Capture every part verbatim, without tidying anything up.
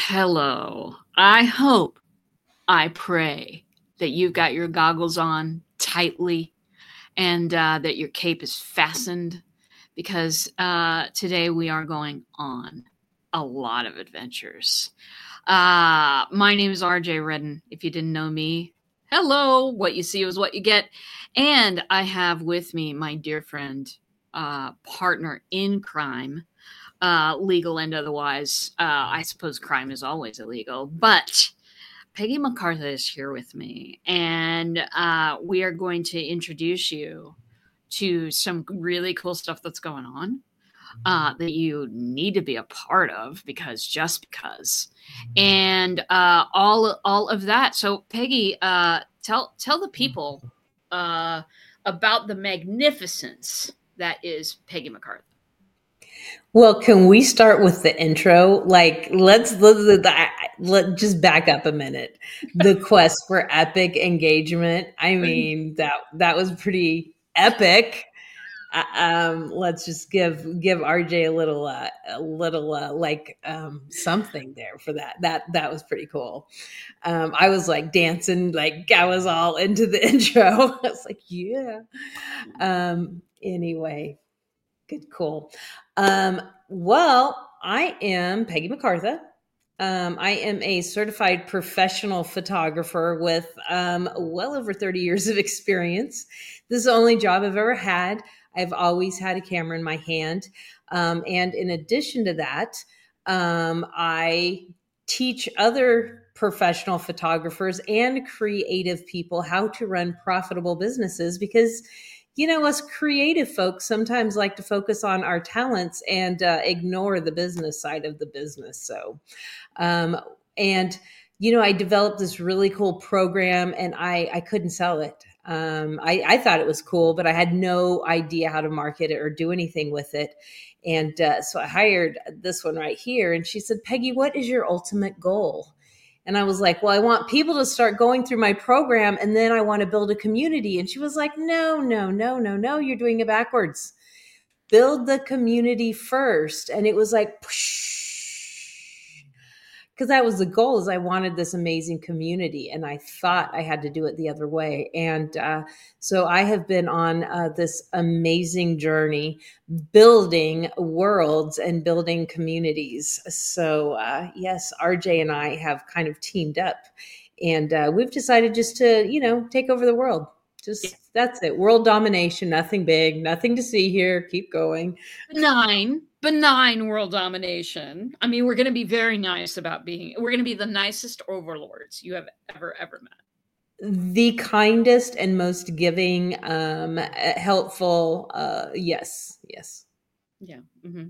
Hello. I hope, I pray that you've got your goggles on tightly and uh, that your cape is fastened because uh, today we are going on a lot of adventures. Uh, my name is R J Redden. If you didn't know me, hello. What you see is what you get. And I have with me my dear friend, uh, partner in crime, uh, legal and otherwise. Uh, I suppose crime is always illegal, but Peggy MacArthur is here with me, and uh, we are going to introduce you to some really cool stuff that's going on uh, that you need to be a part of because just because, and uh, all all of that. So, Peggy, uh, tell tell the people uh, about the magnificence that is Peggy MacArthur. Well, can we start with the intro? Like, let's let, let just back up a minute. The quest for epic engagement. I mean, that that was pretty epic. Uh, um, let's just give give R J a little uh, a little uh, like um, something there for that. That that was pretty cool. Um, I was like dancing, like I was all into the intro. I was like, yeah. Um, anyway. Good, cool. Um, well, I am Peggy MacArthur. Um, I am a certified professional photographer with um, well over thirty years of experience. This is the only job I've ever had. I've always had a camera in my hand. Um, and in addition to that, um, I teach other professional photographers and creative people how to run profitable businesses because you know, us creative folks sometimes like to focus on our talents and uh, ignore the business side of the business. So, um, and, you know, I developed this really cool program and I, I couldn't sell it. Um, I, I thought it was cool, but I had no idea how to market it or do anything with it. And uh, so I hired this one right here. And she said, Peggy, what is your ultimate goal? And I was like, well, I want people to start going through my program and then I want to build a community. And she was like, no, no, no, no, no, you're doing it backwards. Build the community first. And it was like, because that was the goal is I wanted this amazing community and I thought I had to do it the other way. And uh, so I have been on uh, this amazing journey building worlds and building communities. So uh, yes, R J and I have kind of teamed up and uh, we've decided just to, you know, take over the world. Just yeah. That's it. World domination, nothing big, nothing to see here. Keep going. Benign, benign world domination. I mean, we're going to be very nice about being, we're going to be the nicest overlords you have ever, ever met. The kindest and most giving, um, helpful. Uh, yes. Yes. Yeah. Mm-hmm.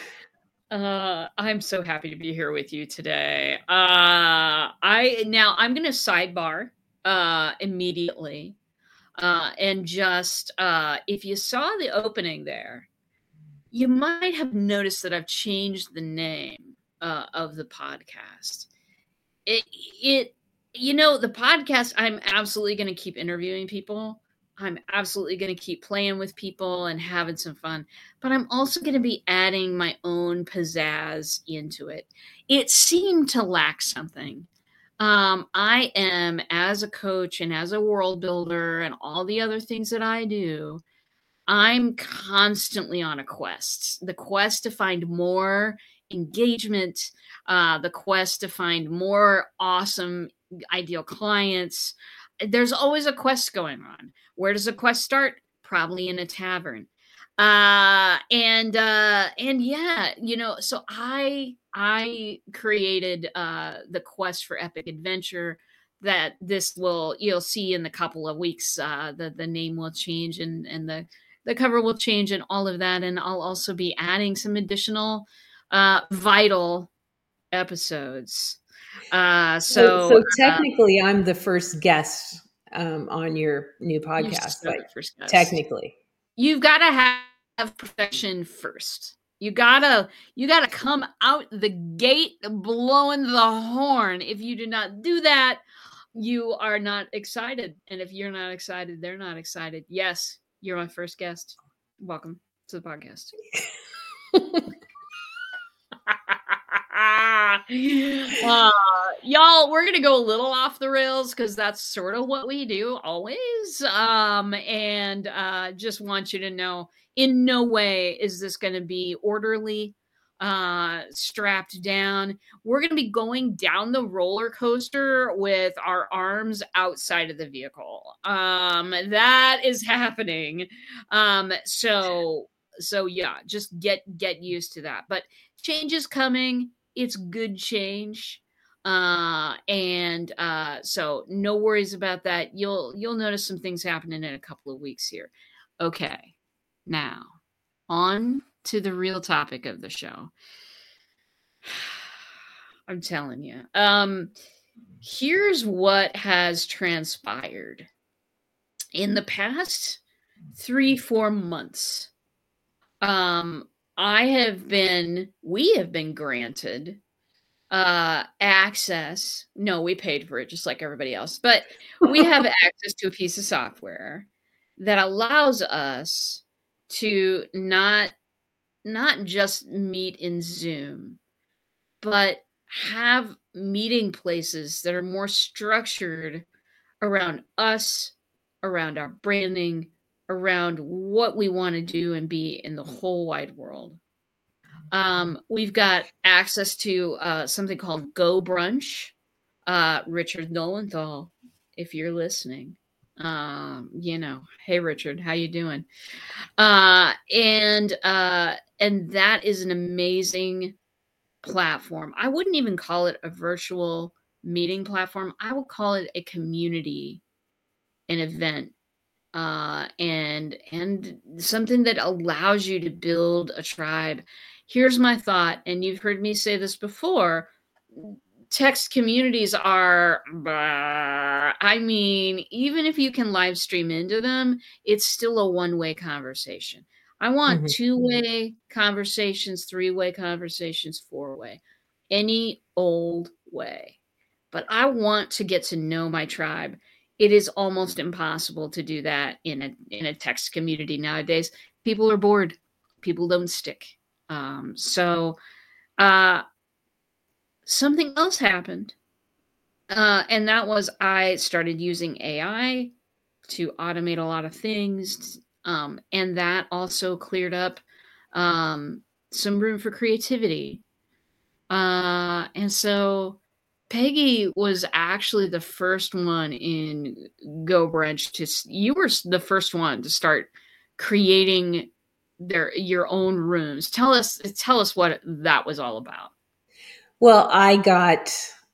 Uh, I'm so happy to be here with you today. Uh, I, now I'm going to sidebar, uh, immediately. Uh, and just, uh, if you saw the opening there, you might have noticed that I've changed the name uh, of the podcast. It, it, you know, the podcast, I'm absolutely going to keep interviewing people. I'm absolutely going to keep playing with people and having some fun, but I'm also going to be adding my own pizzazz into it. It seemed to lack something. Um, I am, as a coach and as a world builder and all the other things that I do, I'm constantly on a quest, the quest to find more engagement, uh, the quest to find more awesome, ideal clients. There's always a quest going on. Where does a quest start? Probably in a tavern. Uh, and, uh, and yeah, you know, so I, I created, uh, the quest for epic adventure that this will, you'll see in the couple of weeks, uh, the, the name will change and, and the, the cover will change and all of that. And I'll also be adding some additional, uh, vital episodes. Uh, so, so, so technically uh, I'm the first guest, um, on your new podcast, so like first guest. Technically. You've got to have perfection first. You gotta, you gotta come out the gate blowing the horn. If you do not do that, you are not excited. And if you're not excited, they're not excited. Yes, you're my first guest. Welcome to the podcast. uh, y'all, we're gonna go a little off the rails because that's sort of what we do always. Um, and uh, just want you to know, in no way is this going to be orderly, uh, strapped down. We're going to be going down the roller coaster with our arms outside of the vehicle. Um, that is happening. Um, so so yeah, just get get used to that. But change is coming. It's good change. Uh and uh so no worries about that. You'll you'll notice some things happening in a couple of weeks here. Okay. Now, on to the real topic of the show. I'm telling you. Um here's what has transpired in the past three four months. Um, I have been, we have been granted uh, access. No, we paid for it just like everybody else, but we have access to a piece of software that allows us to not not just meet in Zoom, but have meeting places that are more structured around us, around our branding, around what we want to do and be in the whole wide world. Um, we've got access to uh, something called Go Brunch. Uh, Richard Nolenthal, if you're listening, um, you know, hey Richard, how you doing? Uh, and uh, and that is an amazing platform. I wouldn't even call it a virtual meeting platform. I would call it a community, an event, uh, and and something that allows you to build a tribe. Here's my thought, and you've heard me say this before. Text communities are, I mean, even if you can live stream into them, it's still a one-way conversation. I want mm-hmm. two-way conversations, three-way conversations, four-way, any old way. But I want to get to know my tribe. It is almost impossible to do that in a in a text community nowadays. People are bored. People don't stick. Um, so uh, something else happened. Uh, and that was I started using A I to automate a lot of things. Um, and that also cleared up um, some room for creativity. Uh, and so Peggy was actually the first one in Go Brunch to, you were the first one to start creating their, your own rooms. Tell us, tell us what that was all about. Well, I got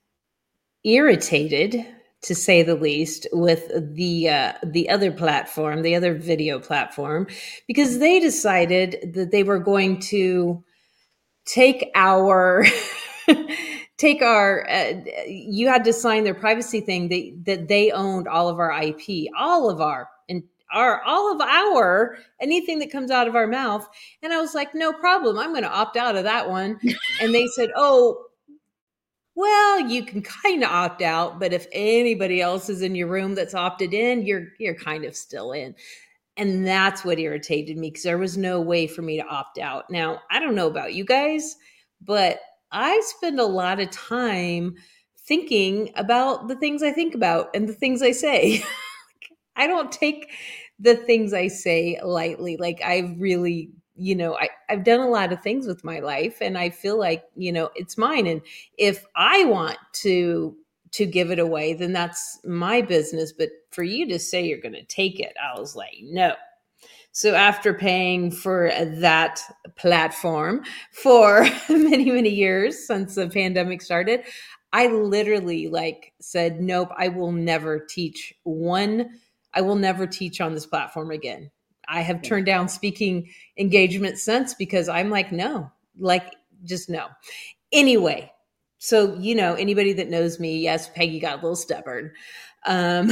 irritated, to say the least, with the uh, the other platform, the other video platform, because they decided that they were going to take our take our. Uh, you had to sign their privacy thing that that they owned all of our I P, all of our and our all of our anything that comes out of our mouth. And I was like, no problem, I'm going to opt out of that one. And they said, oh, well, you can kind of opt out, but if anybody else is in your room that's opted in, you're you're kind of still in. And that's what irritated me, because there was no way for me to opt out. Now, I don't know about you guys, but I spend a lot of time thinking about the things I think about and the things I say. I don't take the things I say lightly. Like, I really, you know, I, I've done a lot of things with my life, and I feel like, you know, it's mine. And if I want to, to give it away, then that's my business. But for you to say you're going to take it, I was like, no. So after paying for that platform for many, many years since the pandemic started, I literally like said, nope, I will never teach one. I will never teach on this platform again. I have turned down speaking engagement since, because I'm like, no, like, just no. Anyway, so, you know, anybody that knows me, yes, Peggy got a little stubborn. Um,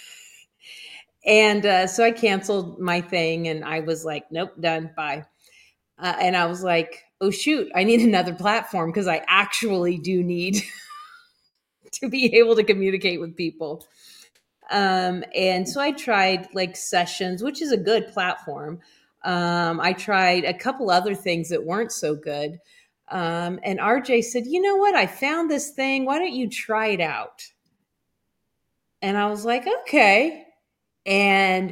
and uh, so I canceled my thing, and I was like, nope, done, bye. Uh, and I was like, oh, shoot, I need another platform, because I actually do need to be able to communicate with people. Um, and so I tried like Sessions, which is a good platform. Um, I tried a couple other things that weren't so good. Um, and R J said, you know what? I found this thing. Why don't you try it out? And I was like, okay. And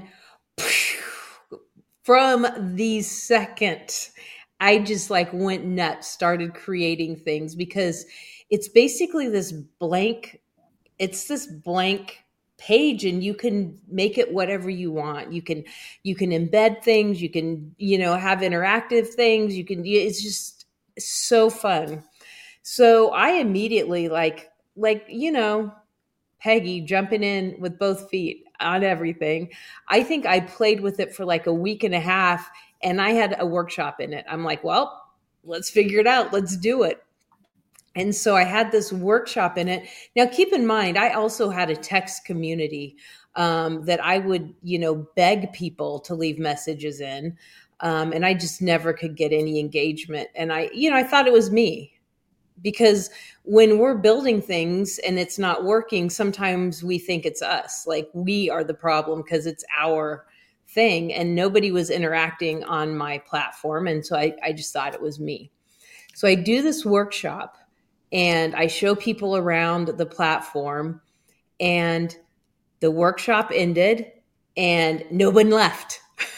from the second, I just like went nuts, started creating things because it's basically this blank, it's this blank page and you can make it whatever you want. You can, you can embed things, you can, you know, have interactive things. You can, it's just so fun. So I immediately like, like, you know, Peggy jumping in with both feet on everything. I think I played with it for like a week and a half and I had a workshop in it. I'm like, well, let's figure it out. Let's do it. And so I had this workshop in it. Now, keep in mind, I also had a text community um, that I would, you know, beg people to leave messages in. Um, and I just never could get any engagement. And I, you know, I thought it was me. Because when we're building things and it's not working, sometimes we think it's us. Like we are the problem because it's our thing and nobody was interacting on my platform. And so I, I just thought it was me. So I do this workshop and I show people around the platform and the workshop ended and no one left.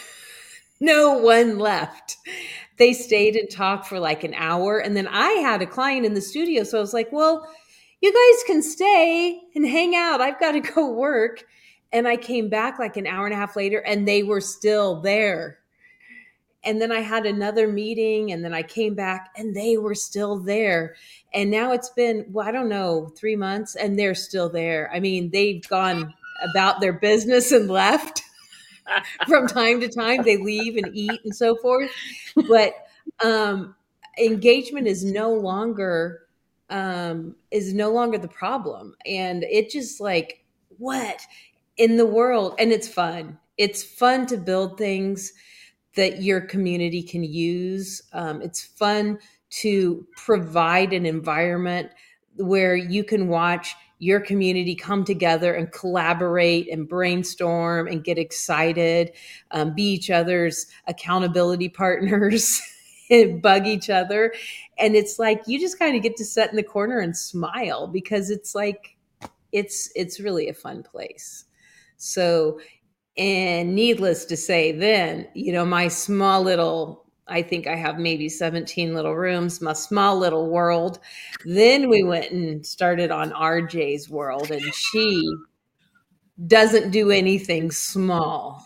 No one left. They stayed and talked for like an hour. And then I had a client in the studio. So I was like, well, you guys can stay and hang out. I've got to go work. And I came back like an hour and a half later and they were still there. And then I had another meeting and then I came back and they were still there. And now it's been, well, I don't know, three months and they're still there. I mean, they've gone about their business and left. From time to time, they leave and eat and so forth. But um, engagement is no longer um, is no longer the problem, and it just like what in the world, and it's fun. It's fun to build things that your community can use. Um, it's fun to provide an environment where you can watch your community come together and collaborate and brainstorm and get excited, um, be each other's accountability partners and bug each other. And it's like, you just kind of get to sit in the corner and smile because it's like, it's, it's really a fun place. So, and needless to say, then, you know, my small little, I think I have maybe seventeen little rooms, my small little world. Then we went and started on R J's world, and she doesn't do anything small.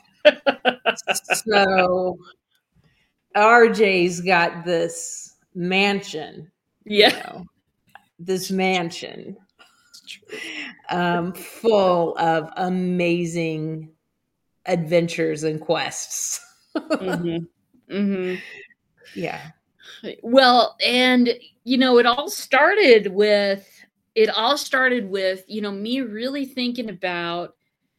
So R J's got this mansion, Yeah. you know, this mansion um, full of amazing adventures and quests. Mm-hmm. Mm-hmm. Yeah. Well, and you know, it all started with it all started with, you know, me really thinking about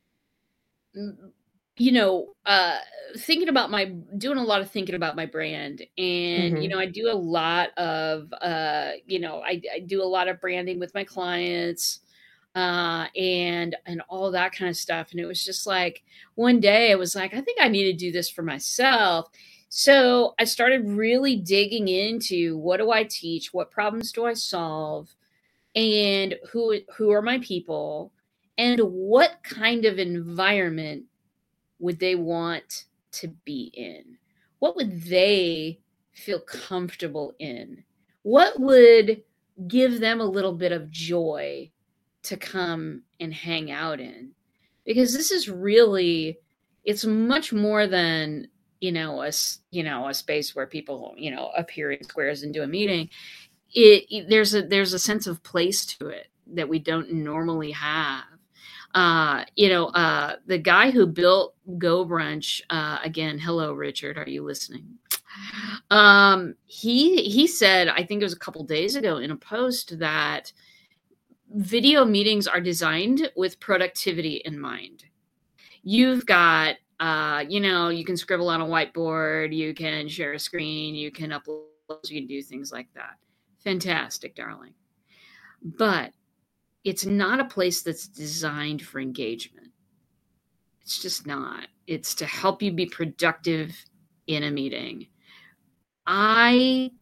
you know, uh thinking about my doing a lot of thinking about my brand. And you Mm-hmm. know, I do a lot of uh, you know, I, I do a lot of branding with my clients uh and and all that kind of stuff. And it was just like one day I was like, I think I need to do this for myself. So I started really digging into what do I teach, what problems do I solve, and who who are my people, and what kind of environment would they want to be in, what would they feel comfortable in, what would give them a little bit of joy to come and hang out in. Because this is really, it's much more than, you know, a you know a space where people, you know, appear in squares and do a meeting. It, it there's a there's a sense of place to it that we don't normally have. Uh, you know, uh, the guy who built Go Brunch, uh, again, hello, Richard, are you listening? Um, he he said, I think it was a couple days ago in a post, that video meetings are designed with productivity in mind. You've got, uh, you know, you can scribble on a whiteboard, you can share a screen, you can upload, you can do things like that. Fantastic, darling. But it's not a place that's designed for engagement. It's just not. It's to help you be productive in a meeting. I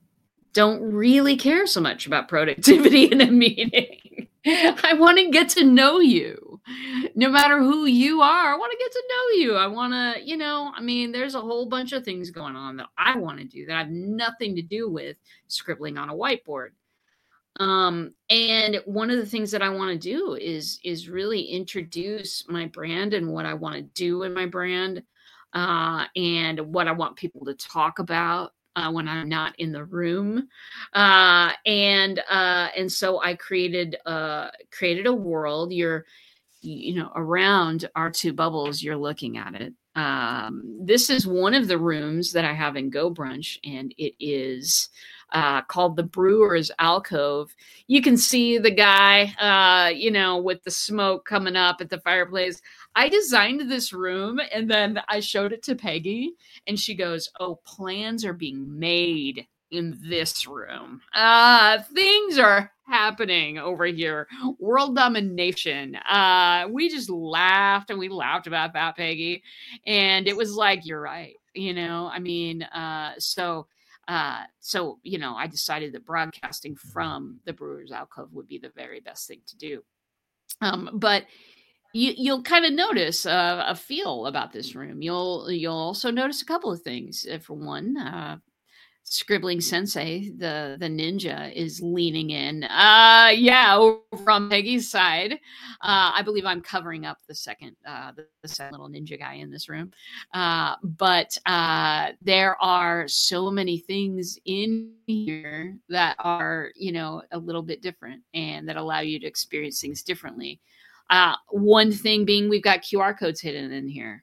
don't really care so much about productivity in a meeting. I want to get to know you. No matter who you are, I want to get to know you. I want to, you know, I mean, there's a whole bunch of things going on that I want to do that have nothing to do with scribbling on a whiteboard. Um, and one of the things that I want to do is is really introduce my brand and what I want to do in my brand, uh, and what I want people to talk about uh, when I'm not in the room. Uh, and uh, and so I created uh, created a world. You're you know around our two bubbles. You're looking at it. Um, this is one of the rooms that I have in Go Brunch, and it is uh, called the Brewer's Alcove. You can see the guy, uh, you know, with the smoke coming up at the fireplace. I designed this room and then I showed it to Peggy and she goes, "Oh, plans are being made in this room. Uh, things are happening over here. World domination." Uh, we just laughed and we laughed about that, Peggy. And it was like, you're right. You know, I mean, uh, so uh, so, you know, I decided that broadcasting from the Brewer's Alcove would be the very best thing to do. Um, but you, you'll kind of notice uh, a feel about this room. You'll you'll also notice a couple of things. Uh, For one, uh, Scribbling Sensei, the the ninja, is leaning in. Uh, yeah, over on Peggy's side. Uh, I believe I'm covering up the second, uh, the, the second little ninja guy in this room. Uh, but uh, there are so many things in here that are, you know, a little bit different and that allow you to experience things differently. Uh, one thing being, we've got Q R codes hidden in here.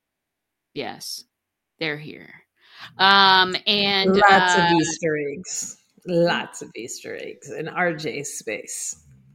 Yes, they're here. Um, and Lots uh, of Easter eggs. Lots of Easter eggs in R J's space.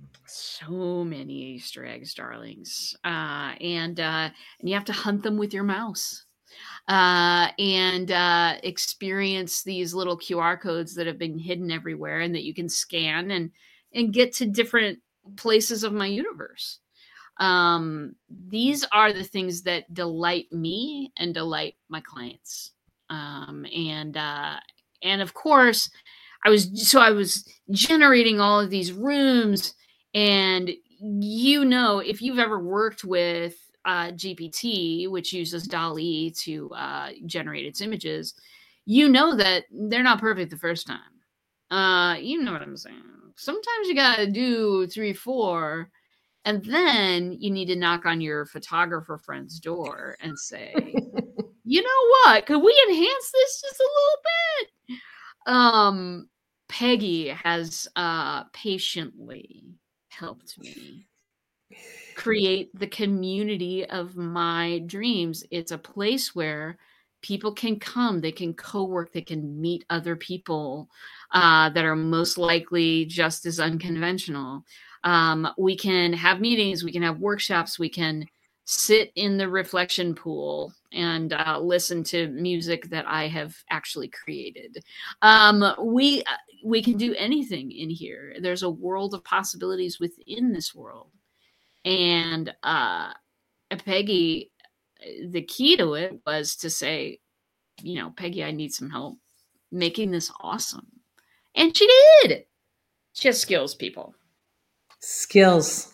so many Easter eggs, darlings. Uh, and uh, and you have to hunt them with your mouse. Uh, and uh, experience these little Q R codes that have been hidden everywhere and that you can scan and and get to different places of my universe. Um, these are the things that delight me and delight my clients. Um, and uh, and of course, I was so I was generating all of these rooms, and you know, if you've ever worked with uh, G P T, which uses DALL-E to uh, generate its images, you know that they're not perfect the first time. Uh, you know what I'm saying? Sometimes you gotta do three, four, and then you need to knock on your photographer friend's door and say, "You know what? Could we enhance this just a little bit?" Um, Peggy has uh, patiently helped me create the community of my dreams. It's a place where people can come, they can co-work, they can meet other people uh, that are most likely just as unconventional. Um, we can have meetings, we can have workshops, we can sit in the reflection pool and uh, listen to music that I have actually created. Um, we uh, we can do anything in here. There's a world of possibilities within this world. And uh, Peggy, the key to it was to say, you know, Peggy, I need some help making this awesome. And she did. She has skills, people. Skills.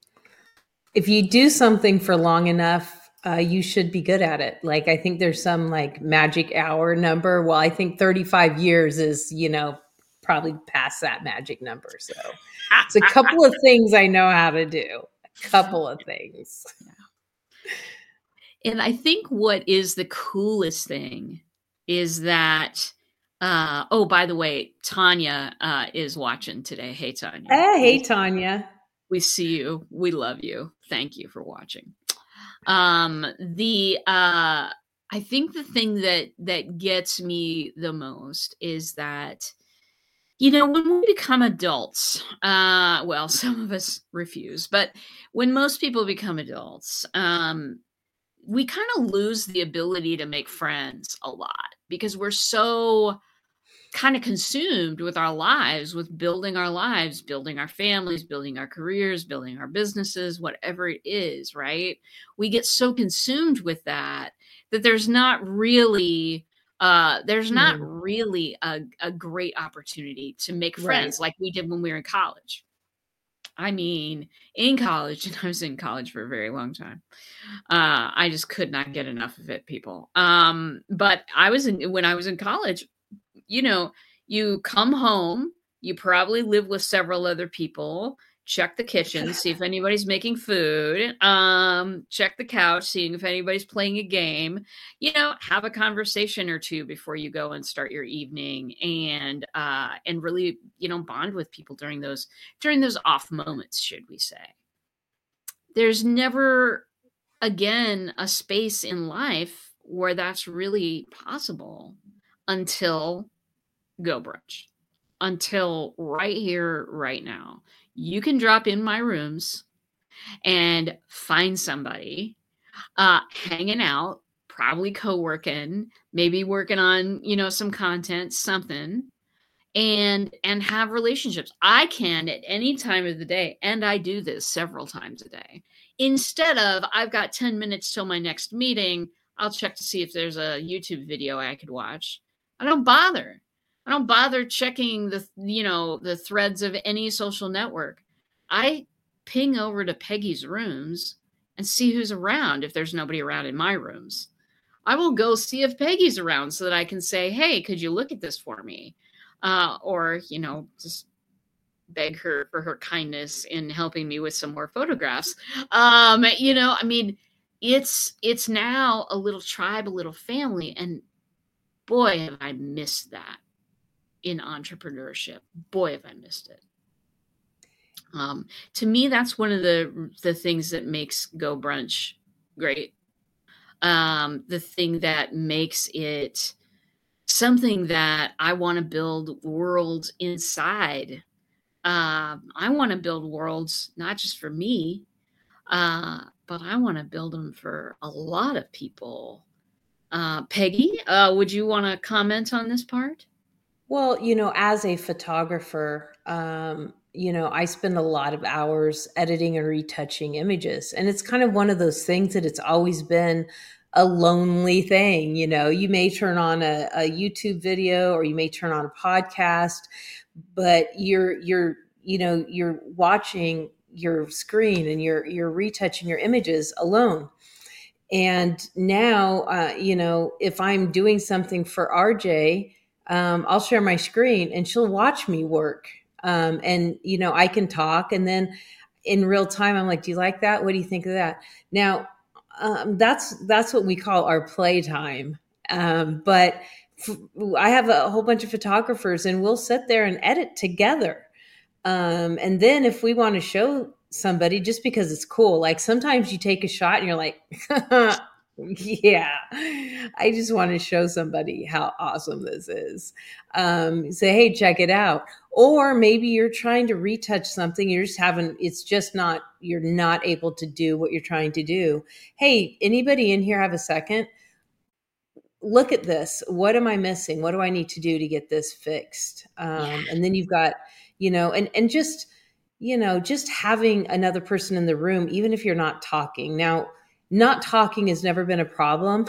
If you do something for long enough, uh, you should be good at it. Like, I think there's some like magic hour number. Well, I think thirty-five years is, you know, probably past that magic number. So it's a couple of things I know how to do. A couple of things. And I think what is the coolest thing is that, uh, oh, by the way, Tanya uh, is watching today. Hey, Tanya. Hey, hey, Tanya. We see you. We love you. Thank you for watching. Um, the uh, I think the thing that that gets me the most is that, you know, when we become adults, uh, well, some of us refuse, but when most people become adults, um, we kind of lose the ability to make friends a lot because we're so kind of consumed with our lives, with building our lives, building our families, building our careers, building our businesses, whatever it is, right? We get so consumed with that that there's not really Uh, there's not Mm. really a, a great opportunity to make Right. friends like we did when we were in college. I mean, in college, and I was in college for a very long time. Uh, I just could not get enough of it, people. Um, but I was in when I was in college, you know, you come home, you probably live with several other people, check the kitchen, see if anybody's making food, um, check the couch, seeing if anybody's playing a game, you know, have a conversation or two before you go and start your evening and uh and really, you know, bond with people during those during those off moments, should we say. There's never again a space in life where that's really possible until Go Brunch, until right here, right now. You can drop in my rooms and find somebody uh, hanging out, probably co-working, maybe working on, you know, some content, something, and and have relationships. I can at any time of the day, and I do this several times a day. Instead of I've got ten minutes till my next meeting, I'll check to see if there's a YouTube video I could watch. I don't bother. I don't bother checking the, you know, the threads of any social network. I ping over to Peggy's rooms and see who's around if there's nobody around in my rooms. I will go see if Peggy's around so that I can say, "Hey, could you look at this for me?" Uh, or, you know, just beg her for her kindness in helping me with some more photographs. Um, you know, I mean, it's it's now a little tribe, a little family, and boy, have I missed that in entrepreneurship. Boy, have I missed it. Um, to me, that's one of the the things that makes Go Brunch great. Um, the thing that makes it something that I want to build worlds inside. Um, I want to build worlds not just for me, uh, but I want to build them for a lot of people. Uh, Peggy, uh, would you want to comment on this part? Well, you know, as a photographer, um, you know, I spend a lot of hours editing and retouching images. And it's kind of one of those things that it's always been a lonely thing. You know, you may turn on a, a YouTube video or you may turn on a podcast, but you're, you're, you know, you're watching your screen and you're, you're retouching your images alone. And now, uh, you know, if I'm doing something for R J, um, I'll share my screen and she'll watch me work. Um, and, you know, I can talk. And then in real time, I'm like, do you like that? What do you think of that? Now, um, that's that's what we call our playtime. Um, but f- I have a whole bunch of photographers and we'll sit there and edit together. Um, and then if we want to show somebody just because it's cool, like sometimes you take a shot and you're like, yeah, I just want to show somebody how awesome this is. Um, say, hey, check it out. Or maybe you're trying to retouch something. You're just having, it's just not, you're not able to do what you're trying to do. Hey, anybody in here have a second? Look at this. What am I missing? What do I need to do to get this fixed? Yeah. Um, and then you've got, you know, and, and just, you know, just having another person in the room, even if you're not talking. Now, not talking has never been a problem.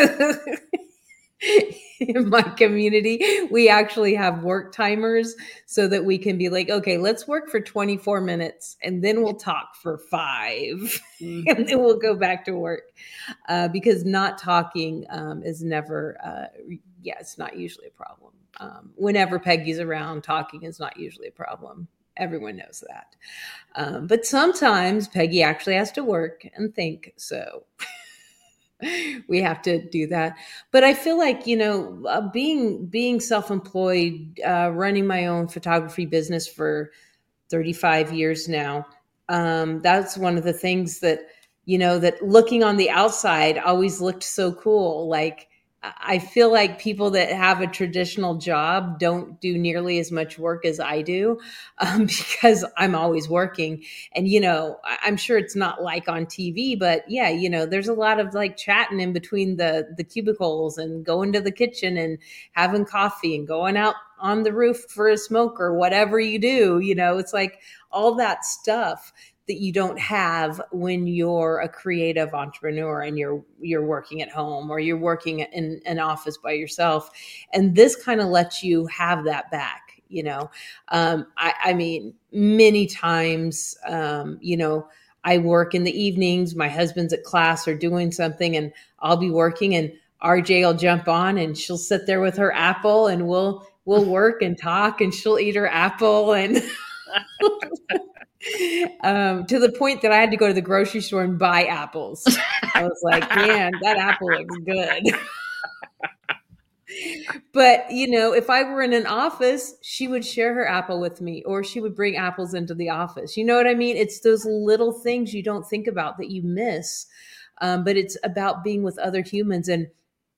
In my community, we actually have work timers so that we can be like, okay, let's work for twenty-four minutes and then we'll talk for five Mm. and then we'll go back to work. Uh, because not talking um, is never, uh, yeah, it's not usually a problem. Um, whenever Peggy's around, talking is not usually a problem. Everyone knows that. Um, but sometimes Peggy actually has to work and think. So we have to do that. But I feel like, you know, uh, being being self-employed, uh, running my own photography business for thirty-five years now, um, that's one of the things that, you know, that looking on the outside always looked so cool. Like, I feel like people that have a traditional job don't do nearly as much work as I do, um, because I'm always working. And, you know, I- I'm sure it's not like on T V, but yeah, you know, there's a lot of like chatting in between the, the cubicles and going to the kitchen and having coffee and going out on the roof for a smoke or whatever you do. You know, it's like all that stuff that you don't have when you're a creative entrepreneur and you're you're working at home or you're working in an office by yourself. And this kind of lets you have that back, you know. um, I, I mean, many times, um, you know, I work in the evenings, my husband's at class or doing something, and I'll be working, and R J will jump on and she'll sit there with her apple, and we'll we'll work and talk, and she'll eat her apple. And um, to the point that I had to go to the grocery store and buy apples. I was like, man, that apple looks good. But, you know, if I were in an office, she would share her apple with me, or she would bring apples into the office. You know what I mean? It's those little things you don't think about that you miss. Um, but it's about being with other humans. And,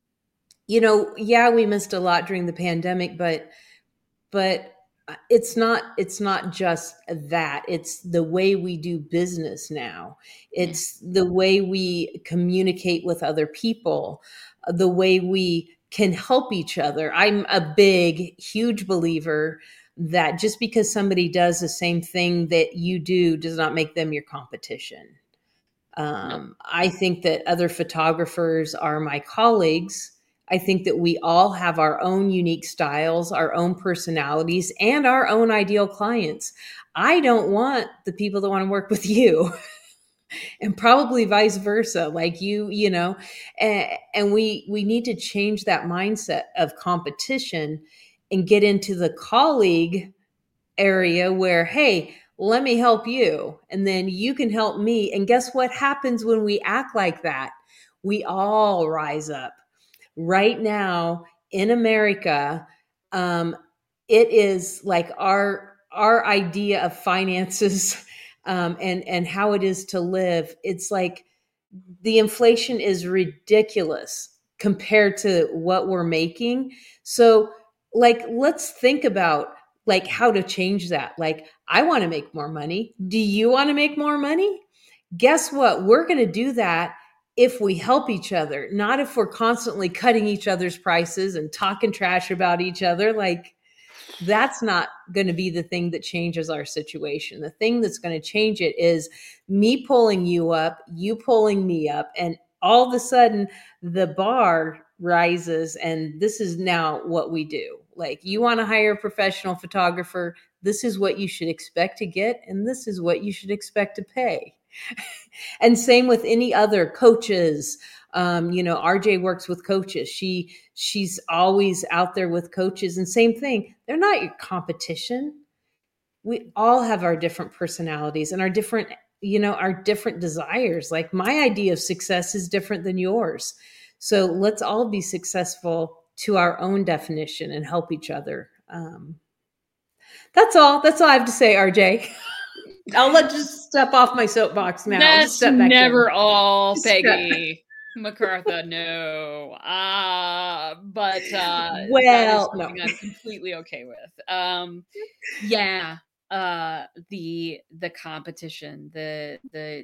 you know, yeah, we missed a lot during the pandemic, but, but it's not, it's not just that. It's the way we do business now. It's yeah. the way we communicate with other people, the way we can help each other. I'm a big, huge believer that just because somebody does the same thing that you do does not make them your competition. Um, no. I think that other photographers are my colleagues. I think that we all have our own unique styles, our own personalities, and our own ideal clients. I don't want the people that want to work with you. And probably vice versa, like you, you know, and, and we, we need to change that mindset of competition and get into the colleague area where, hey, let me help you. And then you can help me. And guess what happens when we act like that? We all rise up. Right now in America, um, it is like our, our idea of finances Um, and, and how it is to live. It's like the inflation is ridiculous compared to what we're making. So like, let's think about like how to change that. Like, I want to make more money. Do you want to make more money? Guess what? We're going to do that if we help each other, not if we're constantly cutting each other's prices and talking trash about each other. Like, that's not going to be the thing that changes our situation. The thing that's going to change it is me pulling you up, you pulling me up, and all of a sudden the bar rises, and this is now what we do. Like, you want to hire a professional photographer, this is what you should expect to get, and this is what you should expect to pay. And same with any other coaches. Um, you know, R J works with coaches. She she's always out there with coaches, and same thing. They're not your competition. We all have our different personalities and our different, you know, our different desires. Like, my idea of success is different than yours. So let's all be successful to our own definition and help each other. Um, that's all. That's all I have to say, R J. I'll let you step off my soapbox now. That's never down. all, just Peggy. MacArthur, no. Uh, but uh, well, that is something no. I'm completely okay with. Um, yeah, uh, the the competition, the the.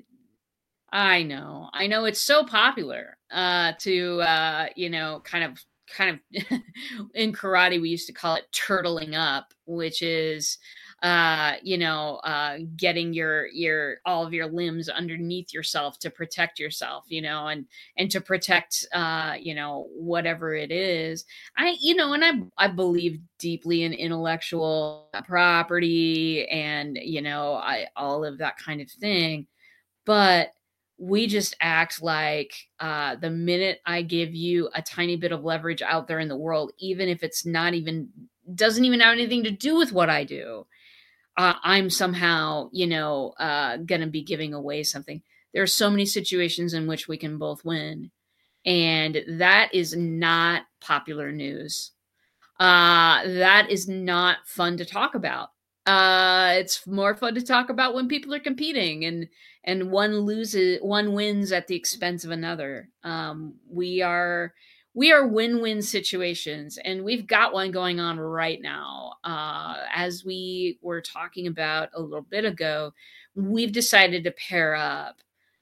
I know, I know, it's so popular uh, to uh, you know, kind of, kind of in karate we used to call it turtling up, which is. Uh, you know, uh, getting your, your, all of your limbs underneath yourself to protect yourself, you know, and, and to protect, uh, you know, whatever it is. I, you know, and I, I believe deeply in intellectual property and, you know, I, all of that kind of thing, but we just act like, uh, the minute I give you a tiny bit of leverage out there in the world, even if it's not even, doesn't even have anything to do with what I do, Uh, I'm somehow, you know, uh, going to be giving away something. There are so many situations in which we can both win. And that is not popular news. Uh, that is not fun to talk about. Uh, it's more fun to talk about when people are competing and, and one loses, one wins at the expense of another. Um, we are, we are win-win situations, and we've got one going on right now. Uh, as we were talking about a little bit ago, we've decided to pair up.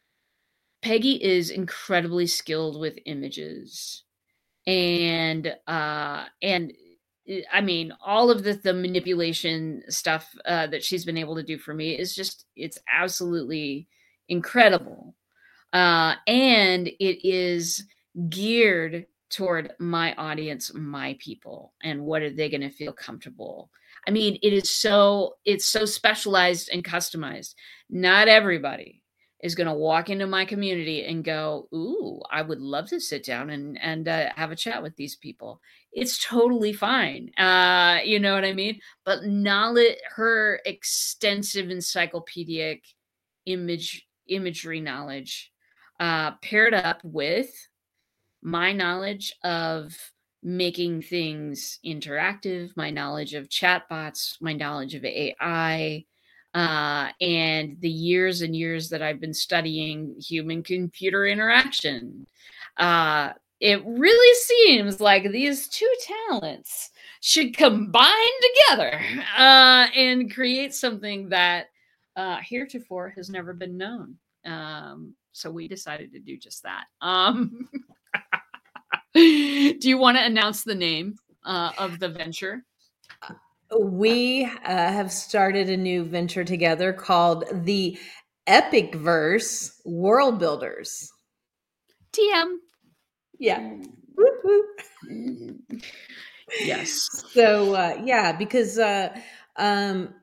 Peggy is incredibly skilled with images, and uh, and I mean, all of the, the manipulation stuff uh, that she's been able to do for me is just, it's absolutely incredible. Uh, and it is geared toward my audience, my people, and what are they going to feel comfortable. I mean, it is so, it's so specialized and customized. Not everybody is going to walk into my community and go, ooh, I would love to sit down and, and uh, have a chat with these people. It's totally fine. Uh, you know what I mean? But knowledge, her extensive encyclopedic image, imagery knowledge, uh, paired up with my knowledge of making things interactive, my knowledge of chatbots, my knowledge of A I, uh, and the years and years that I've been studying human computer interaction. Uh, it really seems like these two talents should combine together uh, and create something that uh, heretofore has never been known. Um, so we decided to do just that. Um, do you want to announce the name uh, of the venture? We uh, have started a new venture together called the Epic Verse World Builders. T M. Yeah. Whoop, whoop. Yes. So uh, yeah, because uh, um,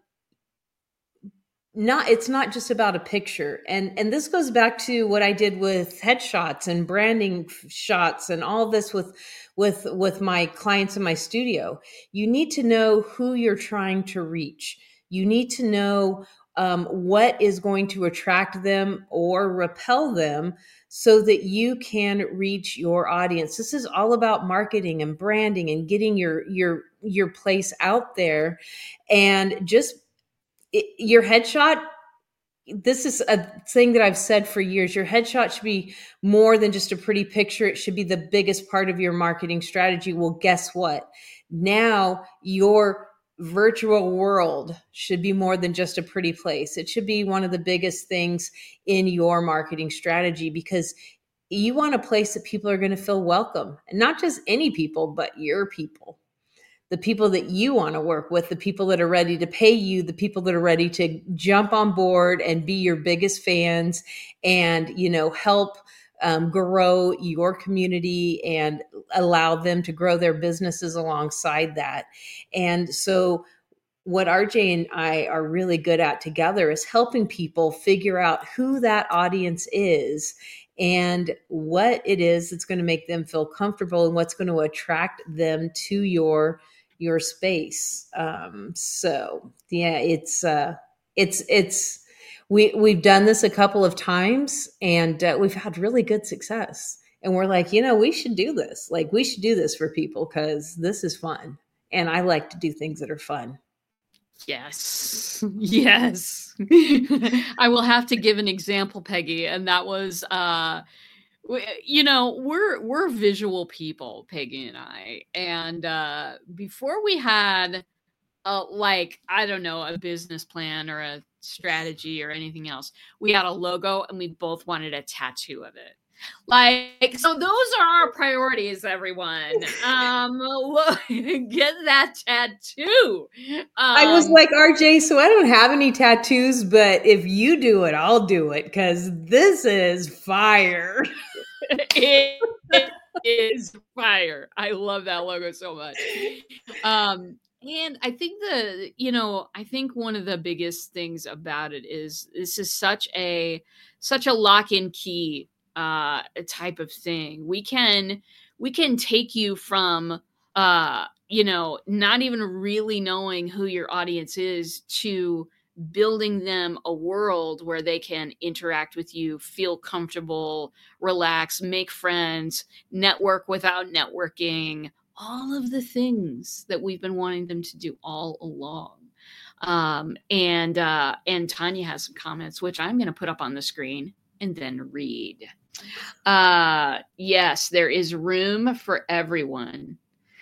not it's not just about a picture, and and this goes back to what I did with headshots and branding shots and all this with with with my clients in my studio. You need to know who you're trying to reach. You need to know um, what is going to attract them or repel them so that you can reach your audience. This is all about marketing and branding and getting your your your place out there. And just it, your headshot, this is a thing that I've said for years. Your headshot should be more than just a pretty picture. It should be the biggest part of your marketing strategy. Well, guess what? Now your virtual world should be more than just a pretty place. It should be one of the biggest things in your marketing strategy, because you want a place that people are going to feel welcome, and not just any people, but your people. The people that you want to work with, the people that are ready to pay you, the people that are ready to jump on board and be your biggest fans and, you know, help um, grow your community and allow them to grow their businesses alongside that. And so what R J and I are really good at together is helping people figure out who that audience is and what it is that's going to make them feel comfortable and what's going to attract them to your your space. Um, so yeah, it's uh, it's it's we we've done this a couple of times, and uh, we've had really good success. And we're like, you know, we should do this. Like, we should do this for people because this is fun, and I like to do things that are fun. Yes. Yes. I will have to give an example, Peggy, and that was uh you know, we're we're visual people, Peggy and I. And uh before we had uh like, I don't know, a business plan or a strategy or anything else, we had a logo and we both wanted a tattoo of it. Like, so those are our priorities, everyone. Um, look, get that tattoo. Um, I was like, R J, so I don't have any tattoos, but if you do it, I'll do it because this is fire. It, it is fire. I love that logo so much. Um, and I think the, you know, I think one of the biggest things about it is this is such a such a lock and key uh type of thing. We can we can take you from uh you know, not even really knowing who your audience is to building them a world where they can interact with you, feel comfortable, relax, make friends, network without networking, all of the things that we've been wanting them to do all along. Um, and uh, and Tanya has some comments, which I'm going to put up on the screen and then read. Uh, yes, there is room for everyone.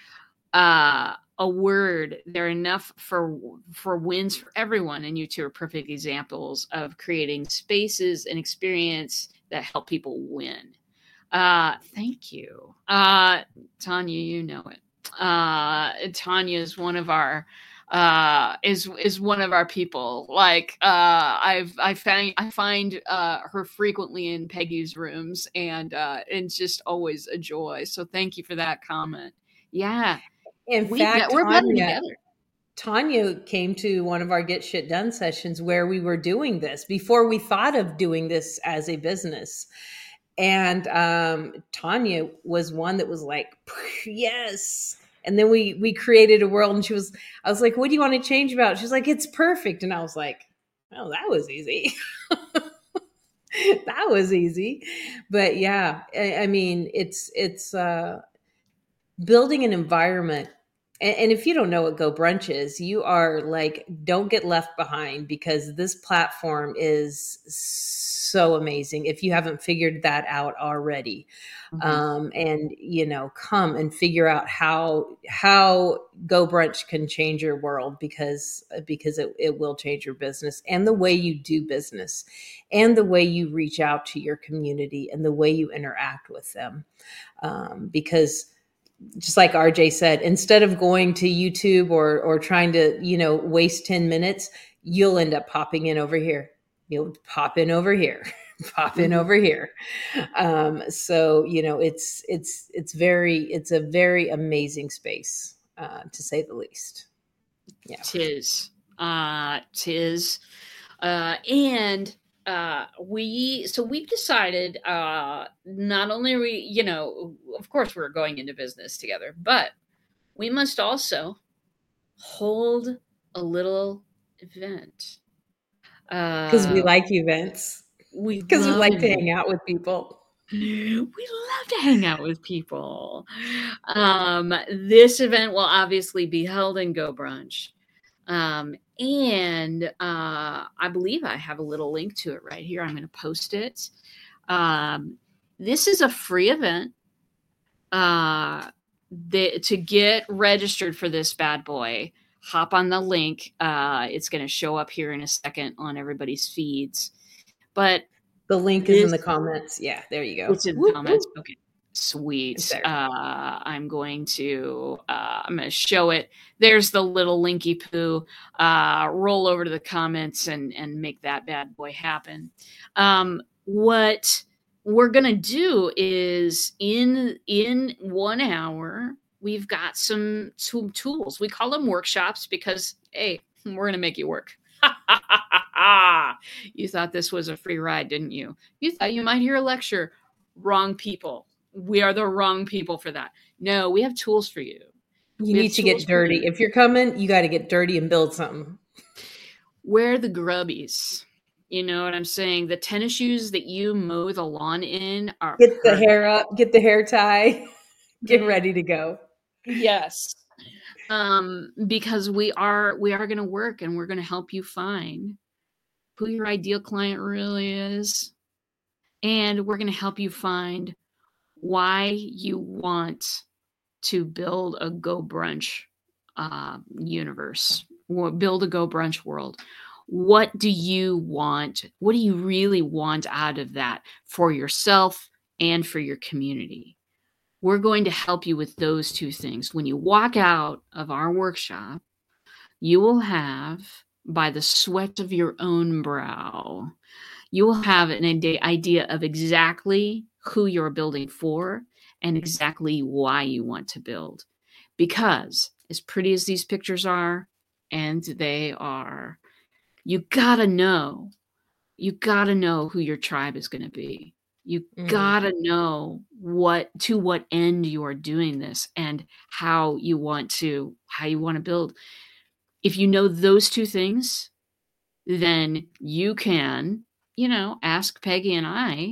Uh, a word, there are enough for for wins for everyone, and you two are perfect examples of creating spaces and experience that help people win. Uh, thank you. Uh, Tanya, you know it. uh, Tanya is one of our uh is is one of our people. Like uh I've I find I find uh her frequently in Peggy's rooms, and uh it's just always a joy. So thank you for that comment. Yeah. In We bet fact, we're better Tanya together. Tanya came to one of our Get Shit Done sessions where we were doing this before we thought of doing this as a business. And um, Tanya was one that was like, yes. And then we we created a world, and she was, I was like, what do you want to change about? She's like, it's perfect. And I was like, oh, that was easy. That was easy. But yeah, I, I mean, it's it's uh building an environment. And, and if you don't know what Go Brunch is, you are like, don't get left behind, because this platform is so amazing if you haven't figured that out already. Mhm. Um, and you know, come and figure out how how Go Brunch can change your world, because because it, it will change your business and the way you do business and the way you reach out to your community and the way you interact with them. Um, because just like R J said, instead of going to YouTube or or trying to, you know, waste ten minutes, you'll end up popping in over here. You'll pop in over here, pop in Mhm. over here. Um, so, you know, it's it's it's very it's a very amazing space, uh, to say the least. Yeah. Tis. Uh tis. Uh and uh we so we've decided, uh not only are we, you know, of course we're going into business together, but we must also hold a little event. Because we Uh, like events. we Because we love like to events. hang out with people. We love to hang out with people. Um, this event will obviously be held in Go Brunch. Um, and uh, I believe I have a little link to it right here. I'm going to post it. Um, this is a free event. Uh, the, to get registered for this bad boy, hop on the link. Uh, it's going to show up here in a second on everybody's feeds. But The link is in this, the comments. Yeah, there you go. it's in the Woo, comments. woo. Okay, It's sweet. there. Uh, I'm going to uh, I'm going to show it. There's the little linky poo. Uh, roll over to the comments and and make that bad boy happen. Um, what we're gonna do is in in one hour we've got some some tools. We call them workshops because hey, we're gonna make you work. You thought this was a free ride, didn't you? You thought you might hear a lecture. Wrong people. We are the wrong people for that. No, we have tools for you. You We have need to tools get for dirty. you. If you're coming, you got to get dirty and build something. Wear the grubbies. You know what I'm saying? The tennis shoes that you mow the lawn in are Get the perfect. hair up, get the hair tie, get ready to go. Yes. Um, because we are we are going to work, and we're going to help you find who your ideal client really is, and we're going to help you find why you want to build a Go Brunch uh, universe, or build a Go Brunch world. What do you want? What do you really want out of that for yourself and for your community? We're going to help you with those two things. When you walk out of our workshop, you will have, by the sweat of your own brow, you will have an idea of exactly who you're building for and exactly why you want to build. Because as pretty as these pictures are, and they are, you gotta know, you gotta know who your tribe is going to be. You Mhm. gotta know what to what end you are doing this and how you want to how you want to build. If you know those two things, then you can, you know, ask Peggy and I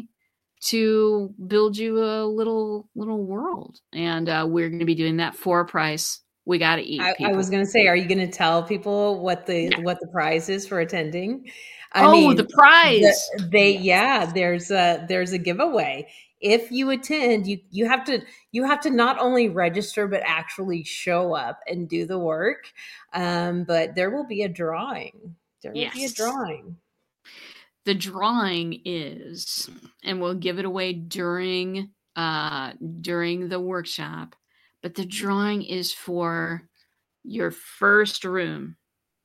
to build you a little little world, and uh, we're going to be doing that for a price. We got to eat, I, I people. was going to say, are you going to tell people what the Yeah. what the prize is for attending? I Oh, mean, the the, prize. they Yes. yeah, there's a there's a giveaway. If you attend, you you have to you have to not only register but actually show up and do the work. Um, but there will be a drawing. There will be a Yes. drawing. The drawing is, and we'll give it away during uh during the workshop, but the drawing is for your first room.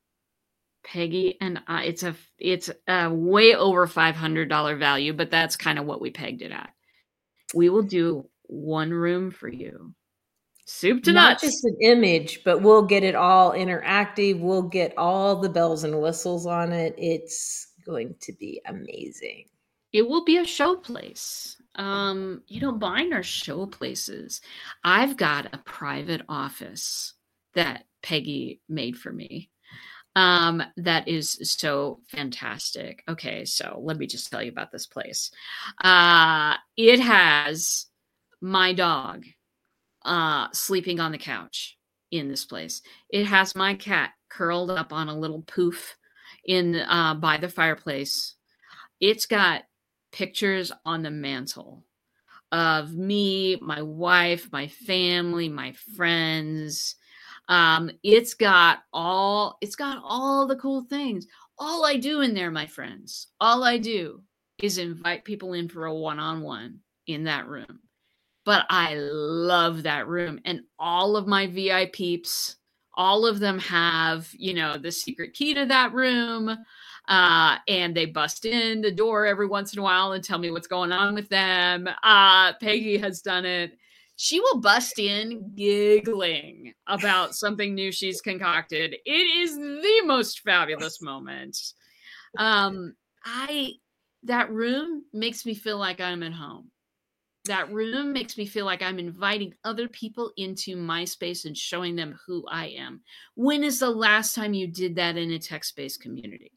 Peggy and I, it's a it's a way over five hundred dollars value, but that's kind of what we pegged it at. We will do one room for you. Soup to Not nuts. just an image, but we'll get it all interactive. We'll get all the bells and whistles on it. It's going to be amazing. It will be a show place. Um, you know, mine are show places. I've got a private office that Peggy made for me. Um, that is so fantastic. Okay, so let me just tell you about this place. Uh, it has my dog uh, sleeping on the couch in this place. It has my cat curled up on a little poof in uh, by the fireplace. It's got pictures on the mantle of me, my wife, my family, my friends. Um, it's got all, it's got all the cool things. All I do in there, my friends, all I do is invite people in for a one-on-one in that room. But I love that room. And all of my V I peeps, all of them have, you know, the secret key to that room. Uh, and they bust in the door every once in a while and tell me what's going on with them. Uh, Peggy has done it. She will bust in giggling about something new she's concocted. It is the most fabulous moment. Um, I, that room makes me feel like I'm at home. That room makes me feel like I'm inviting other people into my space and showing them who I am. When is the last time you did that in a text-based community?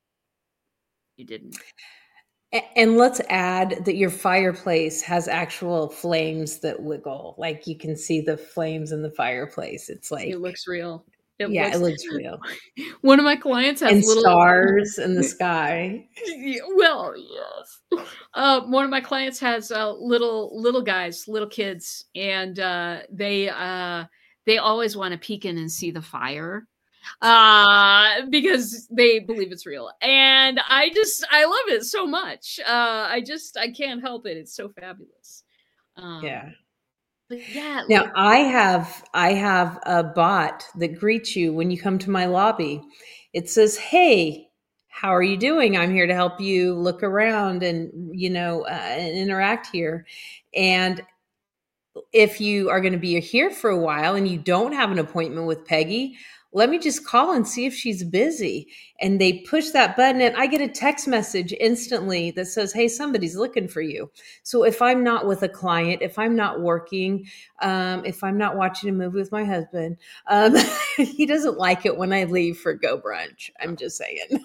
You didn't. And let's add that your fireplace has actual flames that wiggle. Like you can see the flames in the fireplace. It's like, it looks real. It yeah, looks, it looks real. One of my clients has and little stars in the sky. Well, yes. Uh, one of my clients has uh, little little guys, little kids, and uh, they uh, they always want to peek in and see the fire uh, because they believe it's real. And I just I love it so much. Uh, I just I can't help it. It's so fabulous. Um, yeah. But yeah. Now like, I have I have a bot that greets you when you come to my lobby. It says, "Hey, how are you doing? I'm here to help you look around and you know uh, and interact here." And if you are going to be here for a while and you don't have an appointment with Peggy, let me just call and see if she's busy. And they push that button and I get a text message instantly that says, hey, somebody's looking for you. So if I'm not with a client, if I'm not working, um, if I'm not watching a movie with my husband, um, he doesn't like it when I leave for Go Brunch. I'm just saying.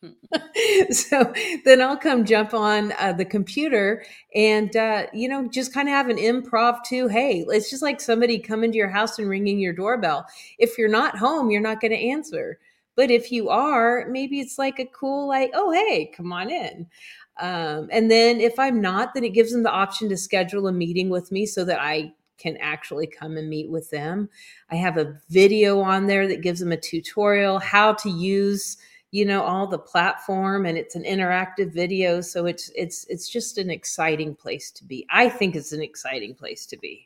So then I'll come jump on uh, the computer and, uh, you know, just kind of have an improv too. Hey, it's just like somebody coming to your house and ringing your doorbell. If you're not home, you're not going to answer. But if you are, maybe it's like a cool, like, oh, hey, come on in. Um, and then if I'm not, then it gives them the option to schedule a meeting with me so that I can actually come and meet with them. I have a video on there that gives them a tutorial how to use you know, all the platform, and it's an interactive video. So it's, it's, it's just an exciting place to be. I think it's an exciting place to be.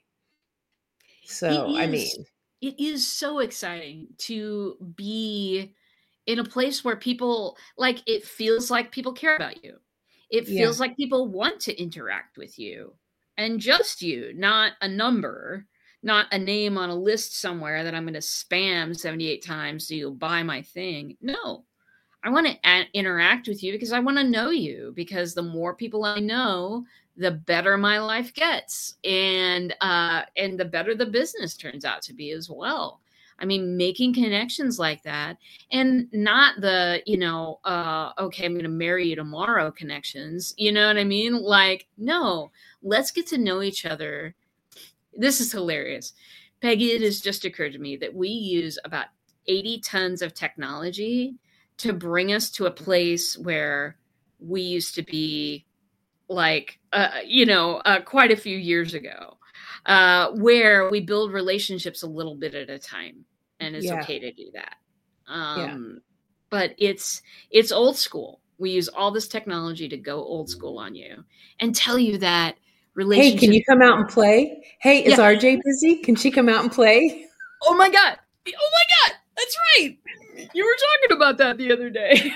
So, I mean, it is so exciting to be in a place where people like, it feels like people care about you. It feels yeah. like people want to interact with you and just you, not a number, not a name on a list somewhere that I'm going to spam seventy-eight times so you'll buy my thing. No. I want to a- interact with you because I want to know you, because the more people I know, the better my life gets. And, uh, and the better the business turns out to be as well. I mean, making connections like that, and not the, you know, uh, okay, I'm going to marry you tomorrow connections. You know what I mean? Like, no, let's get to know each other. This is hilarious. Peggy, it has just occurred to me that we use about eighty tons of technology to bring us to a place where we used to be, like, uh, you know, uh, quite a few years ago, uh, where we build relationships a little bit at a time, and it's yeah. okay to do that. Um, yeah. But it's it's old school. We use all this technology to go old school on you and tell you that Hey, can relationships. you come out and play? Hey, is Yeah. R J busy? Can she come out and play? Oh my God. Oh my God. That's right. You were talking about that the other day.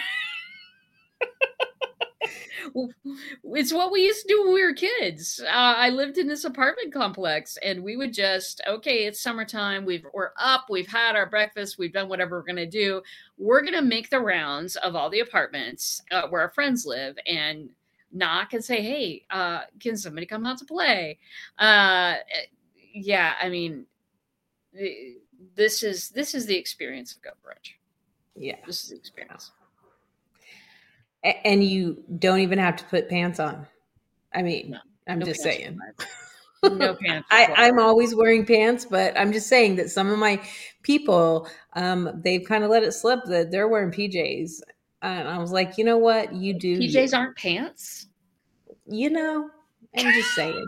It's what we used to do when we were kids. Uh, I lived in this apartment complex, and we would just, okay, it's summertime. We've, we're up. We've had our breakfast. We've done whatever we're going to do. We're going to make the rounds of all the apartments uh, where our friends live and knock and say, hey, uh, can somebody come out to play? Uh, yeah, I mean, this is this is the experience of Go Brunch. Yeah. This is the experience. And you don't even have to put pants on. I mean, no, I'm no just saying. No pants. I, I'm always wearing pants, but I'm just saying that some of my people, um, they've kind of let it slip that they're wearing P Js. And I was like, you know what? You do. P Js you. aren't pants? You know, I'm just saying.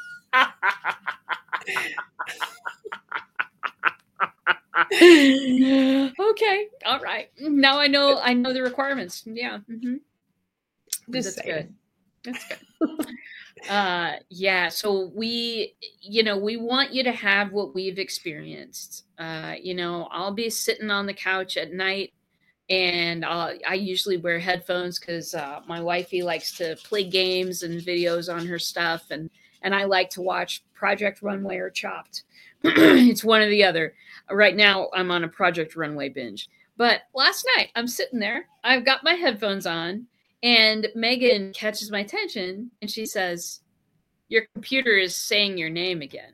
Okay, all right. Now I know. I know the requirements. Yeah, mm-hmm. Just that's saying. good. That's good. uh, yeah. So we, you know, we want you to have what we've experienced. Uh, you know, I'll be sitting on the couch at night, and I'll, I usually wear headphones because uh, my wifey likes to play games and videos on her stuff, and and I like to watch Project Runway or Chopped. It's one or the other. Right now, I'm on a Project Runway binge. But last night, I'm sitting there. I've got my headphones on, and Megan catches my attention, and she says, "Your computer is saying your name again."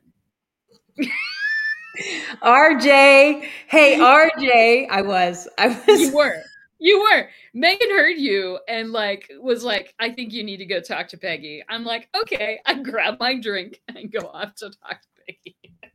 R J, hey R J, I was, I was. You were, you were. Megan heard you and like was like, "I think you need to go talk to Peggy." I'm like, "Okay." I grab my drink and go off to talk to Peggy.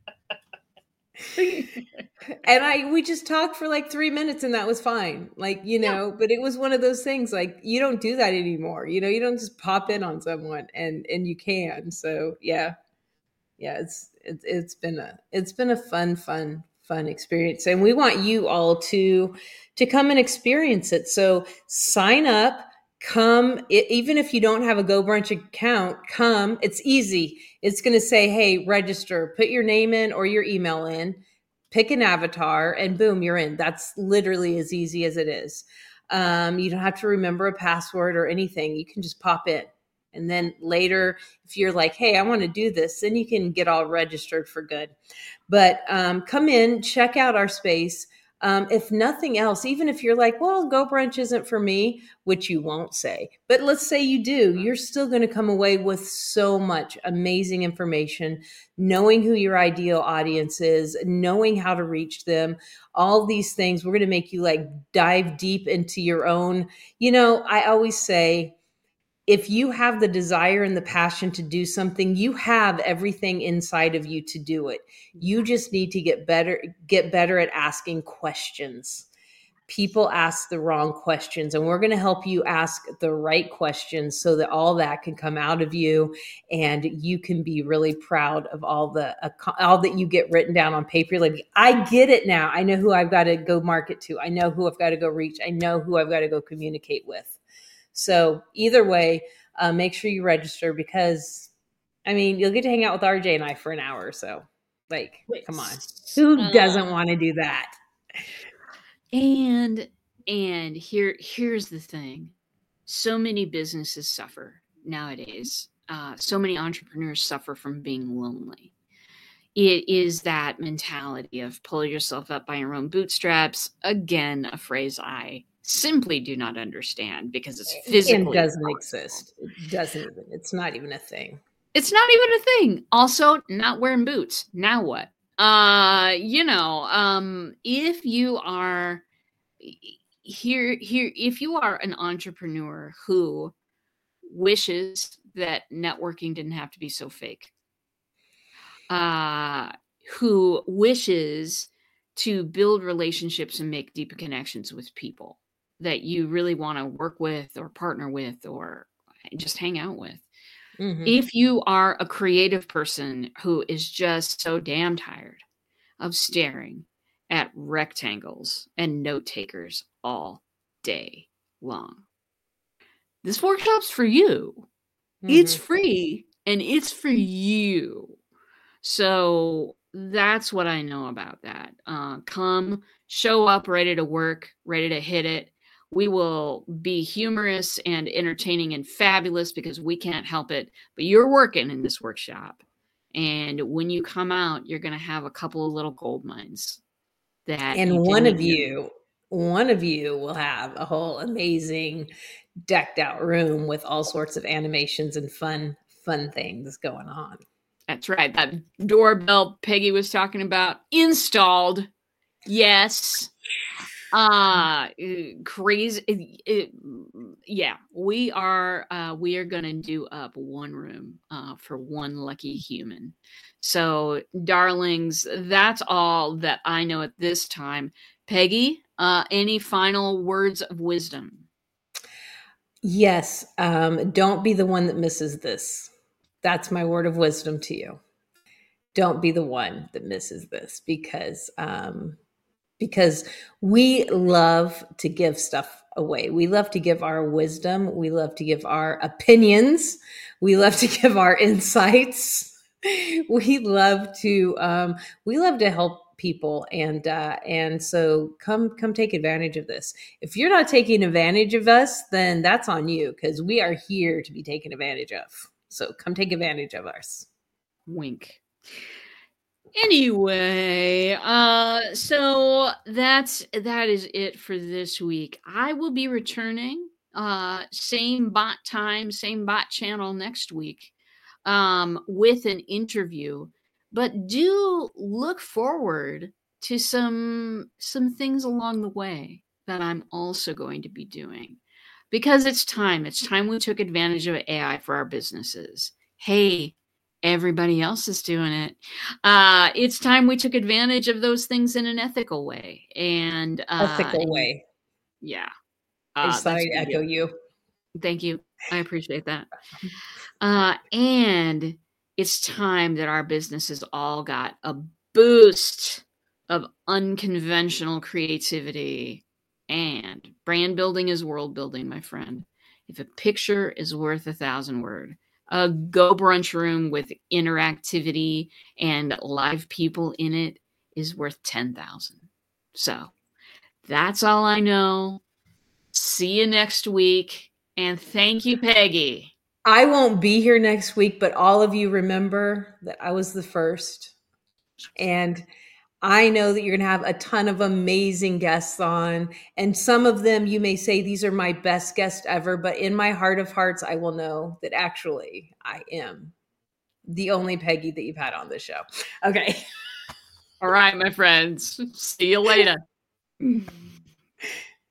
And I we just talked for like three minutes and that was fine. Like, you know, yeah. But it was one of those things like you don't do that anymore. You know, you don't just pop in on someone and and you can. So yeah. Yeah, it's it's it's been a it's been a fun, fun, fun experience. And we want you all to to come and experience it. So sign up. Come, even if you don't have a Go Brunch account, come. It's easy. It's going to say, hey, register, put your name in or your email in, pick an avatar, and boom, you're in. That's literally as easy as it is. Um, you don't have to remember a password or anything. You can just pop in. And then later, if you're like, hey, I want to do this, then you can get all registered for good. But um, come in, check out our space. Um, if nothing else, even if you're like, well, Go Brunch isn't for me, which you won't say, but let's say you do, you're still going to come away with so much amazing information, knowing who your ideal audience is, knowing how to reach them, all these things. We're going to make you like dive deep into your own, you know, I always say, if you have the desire and the passion to do something, you have everything inside of you to do it. You just need to get better, get better at asking questions. People ask the wrong questions, and we're going to help you ask the right questions so that all that can come out of you and you can be really proud of all the all that you get written down on paper. Like, I get it now. I know who I've got to go market to. I know who I've got to go reach. I know who I've got to go communicate with. So either way, uh, make sure you register because, I mean, you'll get to hang out with R J and I for an hour or so. Like, Wait, come on. Who doesn't um, want to do that? And and here here's the thing. So many businesses suffer nowadays. Uh, so many entrepreneurs suffer from being lonely. It is that mentality of pull yourself up by your own bootstraps. Again, a phrase I simply do not understand because it's physically it doesn't impossible. exist. It doesn't even. It's not even a thing. It's not even a thing. Also, not wearing boots. Now what? Uh, you know, um, if you are here, here, if you are an entrepreneur who wishes that networking didn't have to be so fake, uh, who wishes to build relationships and make deep connections with people that you really want to work with or partner with or just hang out with. Mm-hmm. If you are a creative person who is just so damn tired of staring at rectangles and note takers all day long, this workshop's for you. Mm-hmm. It's free. and it's for you. So that's what I know about that. Uh, come, show up ready to work, ready to hit it. We will be humorous and entertaining and fabulous because we can't help it. But you're working in this workshop. And when you come out, you're going to have a couple of little gold mines that you And one didn't of even know. you, one of you will have a whole amazing decked out room with all sorts of animations and fun, fun things going on. That's right. That doorbell Peggy was talking about installed. Yes. Uh crazy. It, it, yeah, we are uh we are gonna do up one room uh for one lucky human. So darlings, that's all that I know at this time. Peggy, uh any final words of wisdom? Yes, um, don't be the one that misses this. That's my word of wisdom to you. Don't be the one that misses this because um, because we love to give stuff away. We love to give our wisdom. We love to give our opinions. We love to give our insights. We love to um, we love to help people, and uh, and so come come take advantage of this. If you're not taking advantage of us, then that's on you because we are here to be taken advantage of. So come take advantage of us. Wink. Anyway, uh so that's that is it for this week. I will be returning uh same bot time, same bot channel next week um with an interview. But do look forward to some some things along the way that I'm also going to be doing. Because it's time. It's time we took advantage of A I for our businesses. Hey, everybody else is doing it. Uh, it's time we took advantage of those things in an ethical way. And uh, Ethical way. yeah, I uh, just thought that's a I'd big echo deal. you. Thank you. I appreciate that. Uh, and it's time that our businesses all got a boost of unconventional creativity. And brand building is world building, my friend. If a picture is worth a thousand words, a Go Brunch room with interactivity and live people in it is worth ten thousand. So that's all I know. See you next week. And thank you, Peggy. I won't be here next week, but all of you remember that I was the first. And I know that you're going to have a ton of amazing guests on. And some of them you may say, these are my best guests ever. But in my heart of hearts, I will know that actually I am the only Peggy that you've had on this show. Okay. All right, my friends. See you later.